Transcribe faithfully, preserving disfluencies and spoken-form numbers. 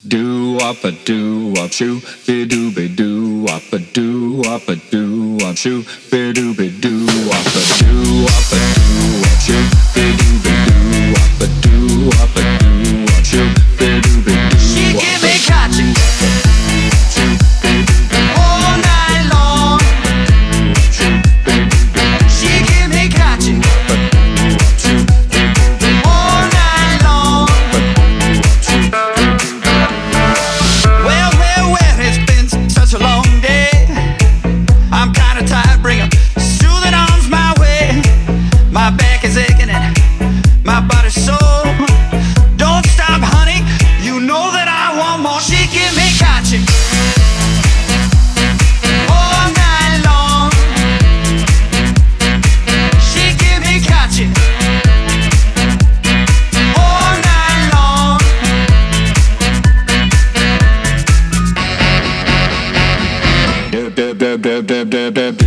Do up a do up shoo, be do be do up a do up a do up shoo, be do be do up a do up a do up shoo, be do be do up a do up a do up shoo, be do be do. She give me catching all night long. She give me catching all night long. Well, well, well, it's been such a long day. I'm kinda tired, bring 'em soothing arms my way. My back is aching and my body's sore. Don't stop, honey, you know that I want more. She give me catching all night long. She give me catching all night long. Dub dub dub dub dub dub dub.